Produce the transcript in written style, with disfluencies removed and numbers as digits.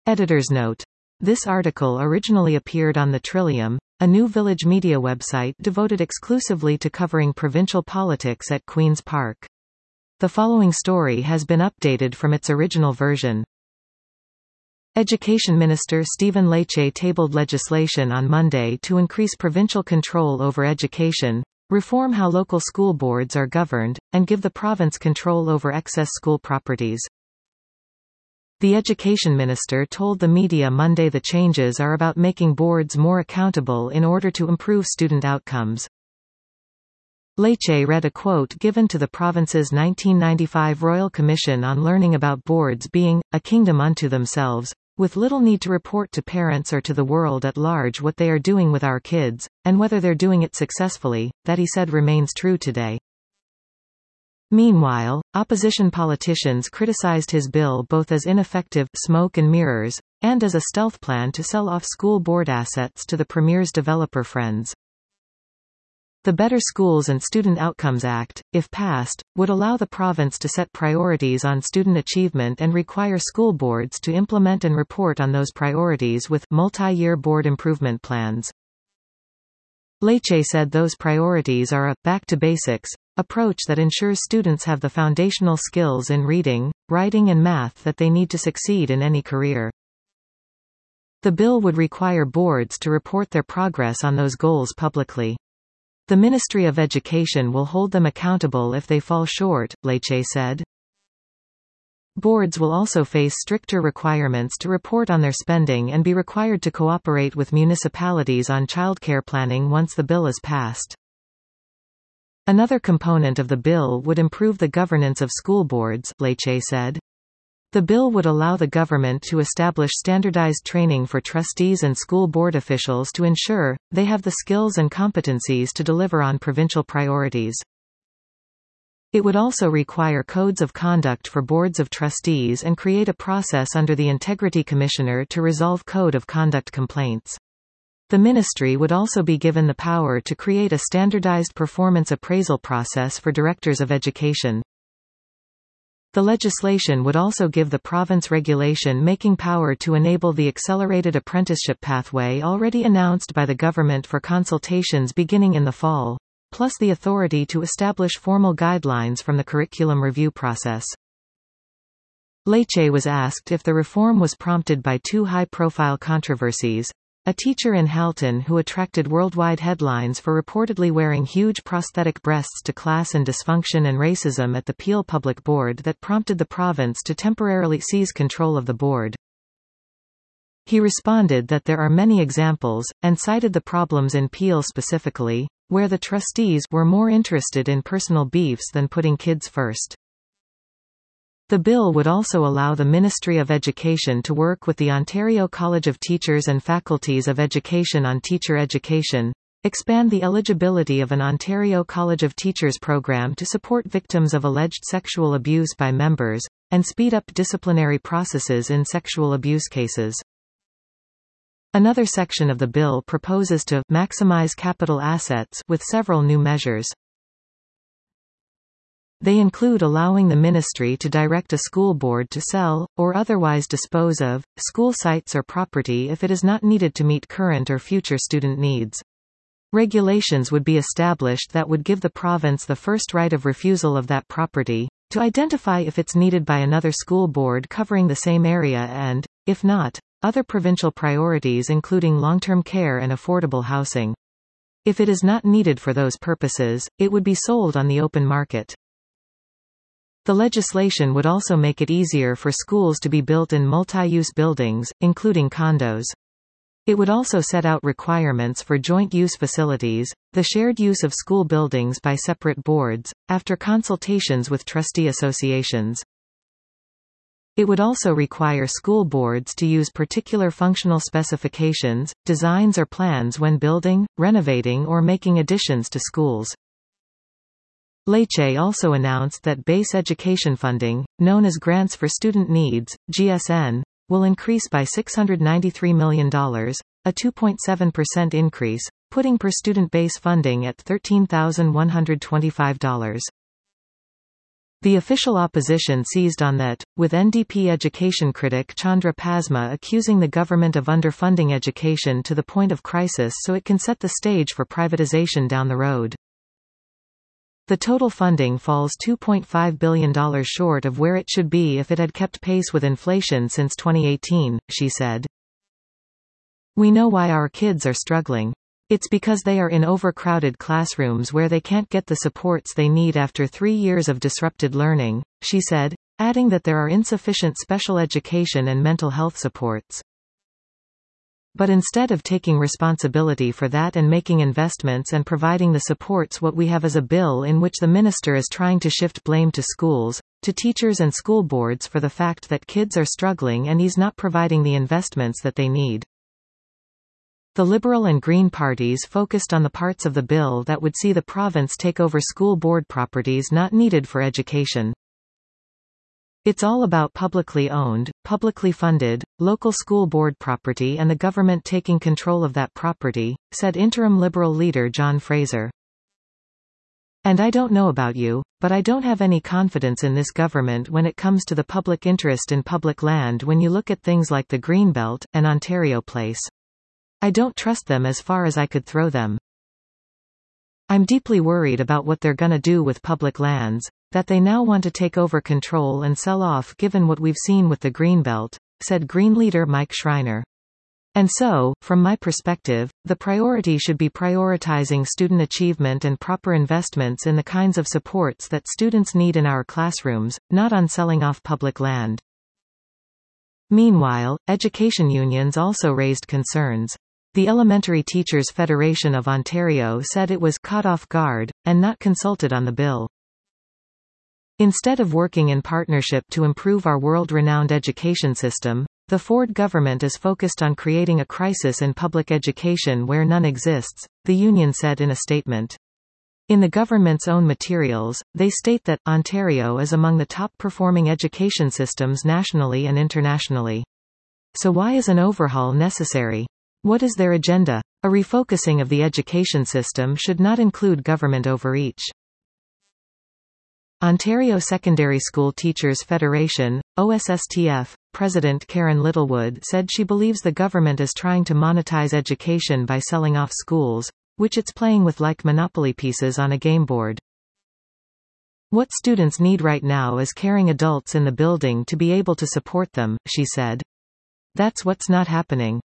Editor's note. This article originally appeared on the Trillium, a new village media website devoted exclusively to covering provincial politics at Queen's Park. The following story has been updated from its original version. Education Minister Stephen Lecce tabled legislation on Monday to increase provincial control over education, reform how local school boards are governed, and give the province control over excess school properties. The Education Minister told the media Monday the changes are about making boards more accountable in order to improve student outcomes. Lecce read a quote given to the province's 1995 Royal Commission on Learning about boards being, "a kingdom unto themselves, with little need to report to parents or to the world at large what they are doing with our kids, and whether they're doing it successfully," that he said remains true today. Meanwhile, opposition politicians criticized his bill both as ineffective smoke and mirrors, and as a stealth plan to sell off school board assets to the Premier's developer friends. The Better Schools and Student Outcomes Act, if passed, would allow the province to set priorities on student achievement and require school boards to implement and report on those priorities with multi-year board improvement plans. Lecce said those priorities are a back to basics approach that ensures students have the foundational skills in reading, writing and math that they need to succeed in any career. The bill would require boards to report their progress on those goals publicly. The Ministry of Education will hold them accountable if they fall short, Lecce said. Boards will also face stricter requirements to report on their spending and be required to cooperate with municipalities on childcare planning once the bill is passed. Another component of the bill would improve the governance of school boards, Lecce said. The bill would allow the government to establish standardized training for trustees and school board officials to ensure they have the skills and competencies to deliver on provincial priorities. It would also require codes of conduct for boards of trustees and create a process under the Integrity Commissioner to resolve code of conduct complaints. The ministry would also be given the power to create a standardized performance appraisal process for directors of education. The legislation would also give the province regulation-making power to enable the accelerated apprenticeship pathway already announced by the government for consultations beginning in the fall, plus the authority to establish formal guidelines from the curriculum review process. Lecce was asked if the reform was prompted by two high-profile controversies: a teacher in Halton who attracted worldwide headlines for reportedly wearing huge prosthetic breasts to class, and dysfunction and racism at the Peel Public Board that prompted the province to temporarily seize control of the board. He responded that there are many examples, and cited the problems in Peel specifically, where the trustees were more interested in personal beefs than putting kids first. The bill would also allow the Ministry of Education to work with the Ontario College of Teachers and Faculties of Education on teacher education, expand the eligibility of an Ontario College of Teachers program to support victims of alleged sexual abuse by members, and speed up disciplinary processes in sexual abuse cases. Another section of the bill proposes to maximize capital assets with several new measures. They include allowing the ministry to direct a school board to sell, or otherwise dispose of, school sites or property if it is not needed to meet current or future student needs. Regulations would be established that would give the province the first right of refusal of that property, to identify if it's needed by another school board covering the same area and, if not, other provincial priorities including long-term care and affordable housing. If it is not needed for those purposes, it would be sold on the open market. The legislation would also make it easier for schools to be built in multi-use buildings, including condos. It would also set out requirements for joint-use facilities, the shared use of school buildings by separate boards, after consultations with trustee associations. It would also require school boards to use particular functional specifications, designs or plans when building, renovating or making additions to schools. Lecce also announced that base education funding, known as Grants for Student Needs, GSN, will increase by $693 million, a 2.7% increase, putting per-student base funding at $13,125. The official opposition seized on that, with NDP education critic Chandra Pasma accusing the government of underfunding education to the point of crisis so it can set the stage for privatization down the road. The total funding falls $2.5 billion short of where it should be if it had kept pace with inflation since 2018, she said. We know why our kids are struggling. It's because they are in overcrowded classrooms where they can't get the supports they need after 3 years of disrupted learning, she said, adding that there are insufficient special education and mental health supports. But instead of taking responsibility for that and making investments and providing the supports, what we have is a bill in which the minister is trying to shift blame to schools, to teachers and school boards for the fact that kids are struggling, and he's not providing the investments that they need. The Liberal and Green parties focused on the parts of the bill that would see the province take over school board properties not needed for education. It's all about publicly owned, publicly funded, local school board property and the government taking control of that property, said interim Liberal leader John Fraser. And I don't know about you, but I don't have any confidence in this government when it comes to the public interest in public land when you look at things like the Greenbelt and Ontario Place. I don't trust them as far as I could throw them. I'm deeply worried about what they're gonna do with public lands, that they now want to take over control and sell off given what we've seen with the Greenbelt, said Green leader Mike Schreiner. And so, from my perspective, the priority should be prioritizing student achievement and proper investments in the kinds of supports that students need in our classrooms, not on selling off public land. Meanwhile, education unions also raised concerns. The Elementary Teachers Federation of Ontario said it was caught off guard, and not consulted on the bill. Instead of working in partnership to improve our world-renowned education system, the Ford government is focused on creating a crisis in public education where none exists, the union said in a statement. In the government's own materials, they state that Ontario is among the top-performing education systems nationally and internationally. So why is an overhaul necessary? What is their agenda? A refocusing of the education system should not include government overreach. Ontario Secondary School Teachers Federation, OSSTF, President Karen Littlewood said she believes the government is trying to monetize education by selling off schools, which it's playing with like Monopoly pieces on a game board. What students need right now is caring adults in the building to be able to support them, she said. That's what's not happening.